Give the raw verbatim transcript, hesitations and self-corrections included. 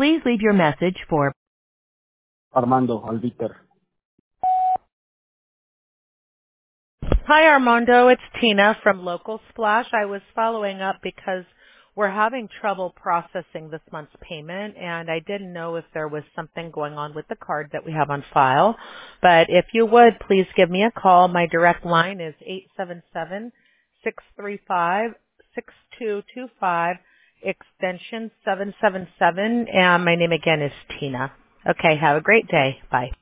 Please leave your message for Armando Albiter. Hi, Armando. It's Tina from Local Splash. I was following up because we're having trouble processing this month's payment, and I didn't know if there was something going on with the card that we have on file. But if you would, please give me a call. My direct line is eight seven seven, six three five, six two two five, extension seven seven seven, and my name again is Tina. Okay, have a great day. Bye.